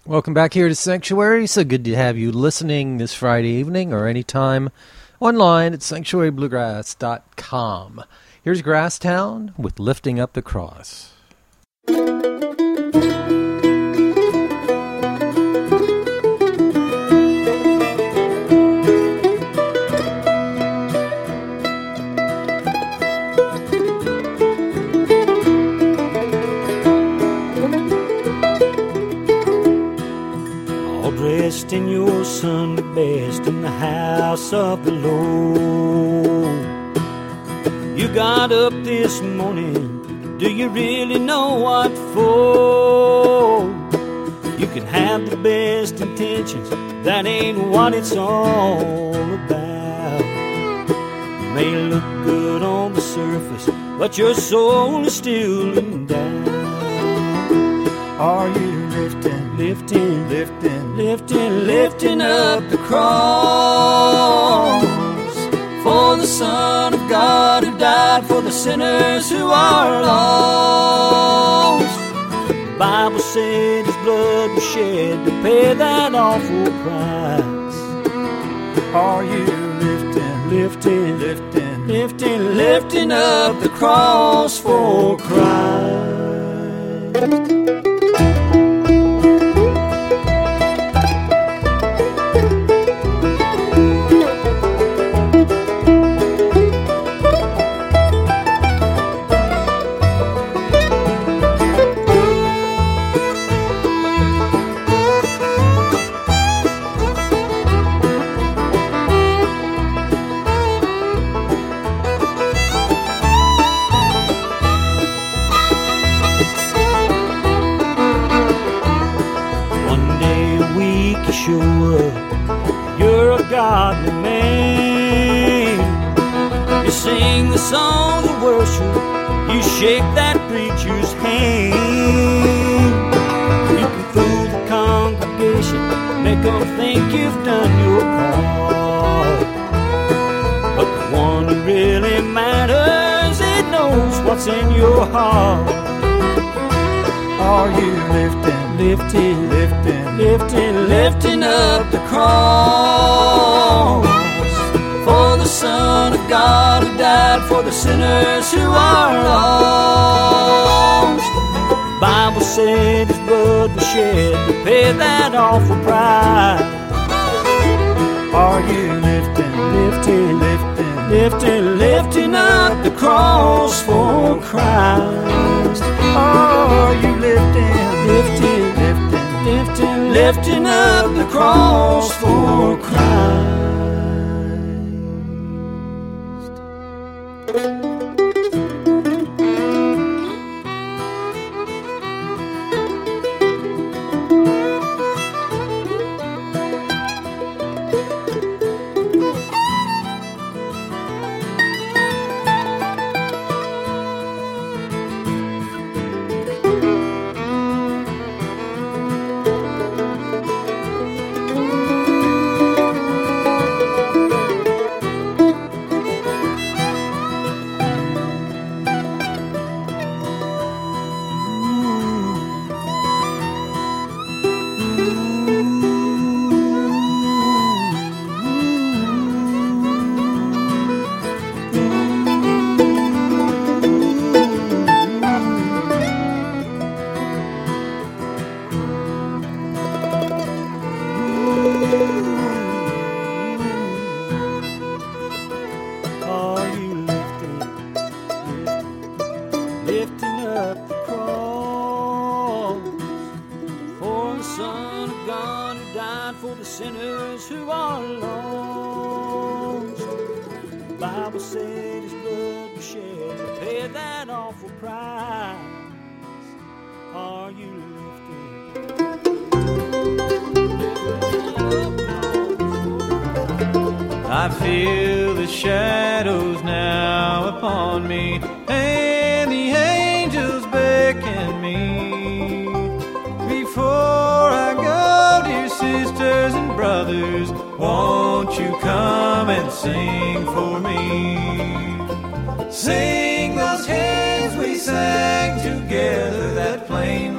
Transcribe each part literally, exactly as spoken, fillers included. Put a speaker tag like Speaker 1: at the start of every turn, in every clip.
Speaker 1: Welcome back here to Sanctuary. So good to have you listening this Friday evening or anytime online at sanctuary bluegrass dot com. Here's Grasstown with Lifting Up the Cross.
Speaker 2: Dressed in your Sunday best in the house of the Lord. You got up this morning, do you really know what for? You can have the best intentions, that ain't what it's all about. You may look good on the surface, but your soul is still in doubt.
Speaker 3: Are you lifting,
Speaker 2: lifting,
Speaker 3: lifting,
Speaker 2: lifting, lifting up the cross for the Son of God who died for the sinners who are lost? The Bible said His blood was shed to pay that awful price.
Speaker 3: Are you lifting,
Speaker 2: lifting,
Speaker 3: lifting,
Speaker 2: lifting, lifting up the cross for Christ? You're a godly man. You sing the songs of worship, you shake that preacher's hand. You can fool the congregation, make them think you've done your part. But the one who really matters, it knows what's in your heart.
Speaker 3: Are you lifting,
Speaker 2: lifting,
Speaker 3: lifting,
Speaker 2: lifting, lifting up the cross for the Son of God who died for the sinners who are lost? The Bible said His blood was shed to pay that awful price.
Speaker 3: Are you lifting,
Speaker 2: lifting,
Speaker 3: lifting,
Speaker 2: lifting, lifting up the cross for Christ?
Speaker 3: Are you lifting,
Speaker 2: lifting,
Speaker 3: lifting,
Speaker 2: lifting, lifting up the cross for Christ?
Speaker 4: I feel the shadows now upon me, and the angels beckon me. Before I go, dear sisters and brothers, won't you come and sing for me? Sing those hymns we sang together, that plain little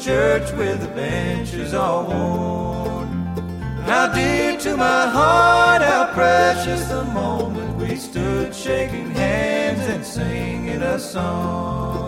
Speaker 4: church with the benches all worn. How dear to my heart, how precious the moment we stood shaking hands and singing a song.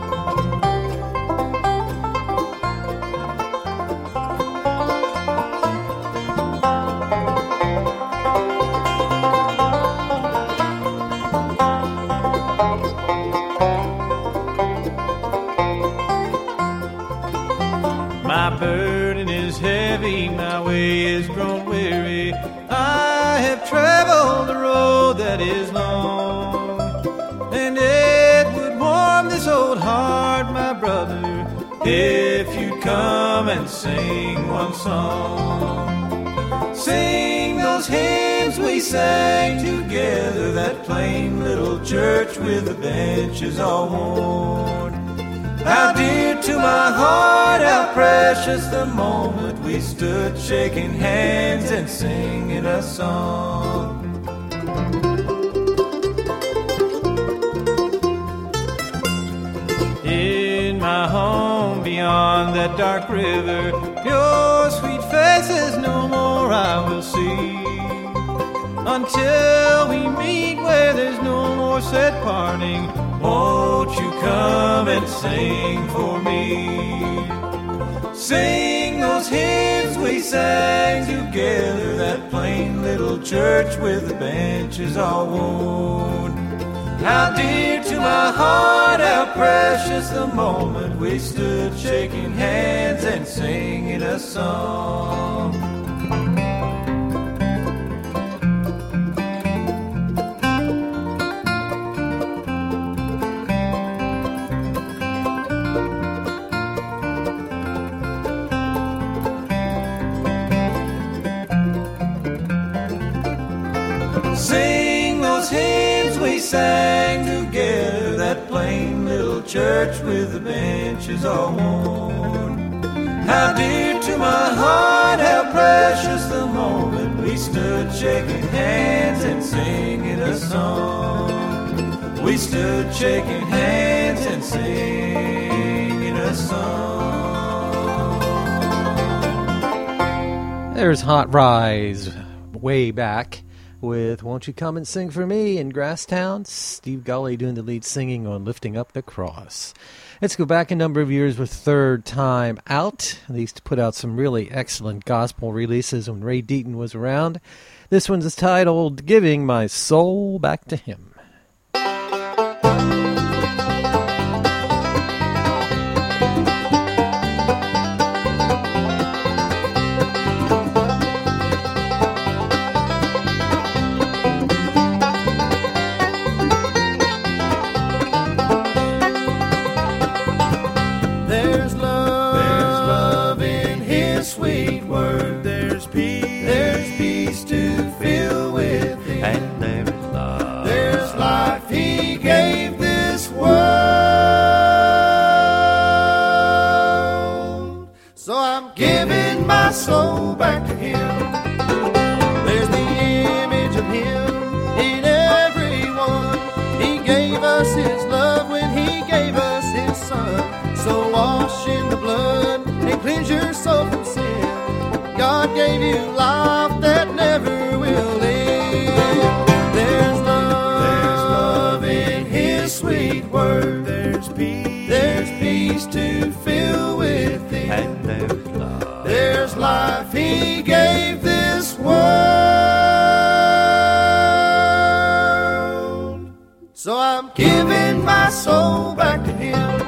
Speaker 2: My burden is heavy, my way is grown weary. I have traveled the road that is long, and it would warm this old heart, my brother, if you'd come and sing one song. Sing those hymns we sang together, that plain little church with the benches all worn. How dear to my heart, how precious the moment we stood shaking hands and singing a song. In my home beyond that dark river, your sweet faces no more I will see, until we meet where there's no more sad parting. Won't you come and sing for me? Sing those hymns we sang together, that plain little church with the benches all worn. How dear to my heart, how precious the moment we stood shaking hands and singing a song. Sing those hymns we sang together, that plain little church with the benches all worn. How dear to my heart, how precious the moment we stood shaking hands and singing a song. We stood shaking hands and singing a song.
Speaker 1: There's Hot Rise way back with Won't You Come and Sing For Me in Grasstown. Steve Gully doing the lead singing on Lifting Up the Cross. Let's go back a number of years with Third Time Out. They used to put out some really excellent gospel releases when Ray Deaton was around. This one's titled Giving My Soul Back to Him.
Speaker 5: Soul back to him. There's the image of him in everyone. He gave us his love when he gave us his son. So wash in the blood and cleanse your soul from sin. God gave you life that never will end. There's love, there's love in his sweet word. There's peace, there's peace to fill with it. And there's love. There's life he gave this world. So I'm giving my soul back to him.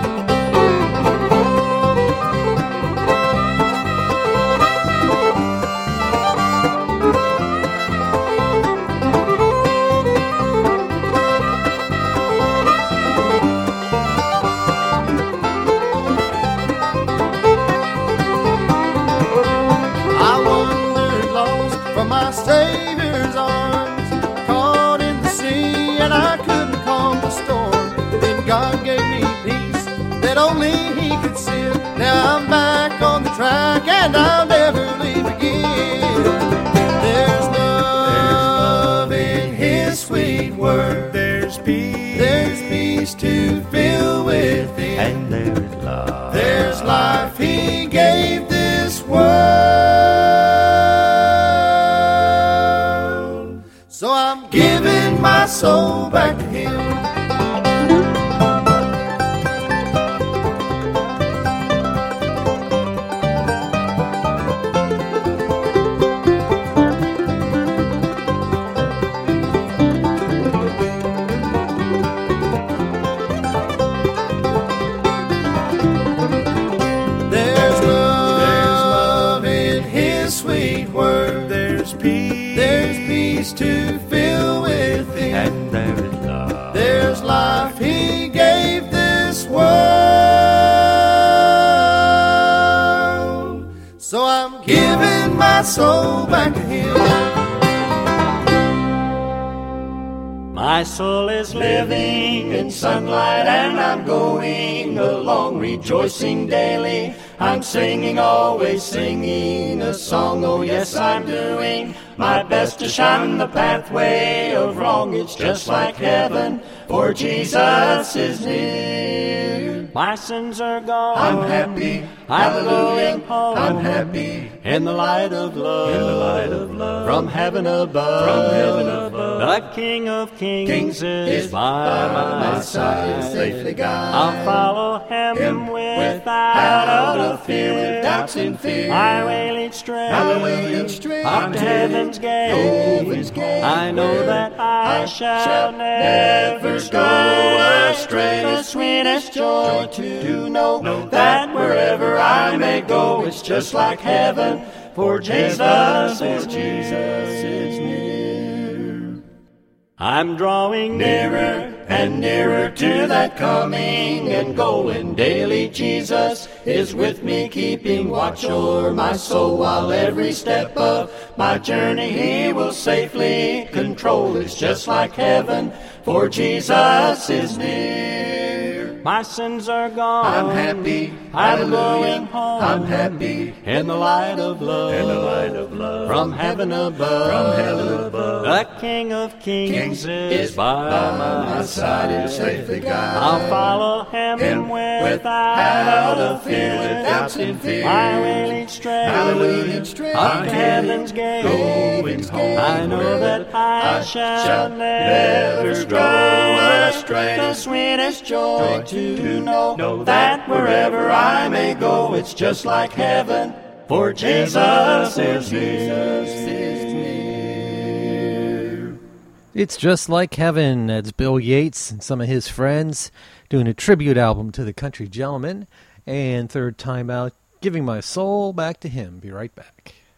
Speaker 5: Savior's arms, caught in the sea, and I couldn't calm the storm. Then God gave me peace that only he could send. Now I'm back on the track and I'll never leave again. There's love, there's love in his sweet word. There's peace, there's peace to fill with within.
Speaker 2: and there is life.
Speaker 5: There's life he gave this world. So I'm giving my soul back to him. To fill within,
Speaker 2: And there is life.
Speaker 5: there's life he gave this world. So I'm giving my soul back to him.
Speaker 2: My soul is living in sunlight and I'm going along rejoicing daily. I'm singing, always singing a song. Oh yes, I'm doing my best to shun the pathway of wrong. It's just like heaven, for Jesus is near. My sins are gone.
Speaker 5: I'm happy.
Speaker 2: I'm going home.
Speaker 5: I'm happy.
Speaker 2: In the light of love,
Speaker 5: In the light of love.
Speaker 2: from heaven above,
Speaker 5: From heaven above.
Speaker 2: the King of Kings,
Speaker 5: Kings
Speaker 2: is
Speaker 5: is
Speaker 2: by
Speaker 5: by
Speaker 2: my side.
Speaker 5: safely guide.
Speaker 2: I'll follow him,
Speaker 5: Him
Speaker 2: without a fear,
Speaker 5: with doubts and fears.
Speaker 2: My way leads straight,
Speaker 5: My way leads straight
Speaker 2: up to heaven's gate.
Speaker 5: heaven's gate.
Speaker 2: I know that I,
Speaker 5: I
Speaker 2: shall,
Speaker 5: shall
Speaker 2: never
Speaker 5: never
Speaker 2: go
Speaker 5: go
Speaker 2: astray. The sweetest joy
Speaker 5: to
Speaker 2: to know,
Speaker 5: know
Speaker 2: that wherever I may go, it's just like heaven. For Jesus is Jesus is near. I'm drawing nearer and nearer to that coming and going daily. Jesus is with me, keeping watch o'er my soul, while every step of my journey he will safely control. It's just like heaven, for Jesus is near. My sins are gone.
Speaker 5: I'm happy.
Speaker 2: I'm going home.
Speaker 5: I'm happy.
Speaker 2: In the light of love.
Speaker 5: In the light of love.
Speaker 2: From heaven above.
Speaker 5: From heaven above.
Speaker 2: The King of Kings,
Speaker 5: Kings
Speaker 2: is
Speaker 5: is
Speaker 2: by
Speaker 5: by
Speaker 2: my
Speaker 5: my side, is safely guide.
Speaker 2: I'll follow him,
Speaker 5: Him
Speaker 2: without a fear,
Speaker 5: with doubts and fears.
Speaker 2: My way leads straight,
Speaker 5: My way leads straight
Speaker 2: up to
Speaker 5: to
Speaker 2: heaven's gate.
Speaker 5: going home.
Speaker 2: I know that I,
Speaker 5: I
Speaker 2: shall,
Speaker 5: shall
Speaker 2: never
Speaker 5: never
Speaker 2: go
Speaker 5: go
Speaker 2: astray.
Speaker 5: astray.
Speaker 2: The sweetest joy,
Speaker 5: Joy
Speaker 2: to,
Speaker 5: to
Speaker 2: know,
Speaker 5: know
Speaker 2: that wherever I may go, it's just like heaven. For Jesus is near.
Speaker 1: It's Just Like Heaven. That's Bill Yates and some of his friends doing a tribute album to the Country Gentleman. And third time out, giving my soul back to him. Be right back.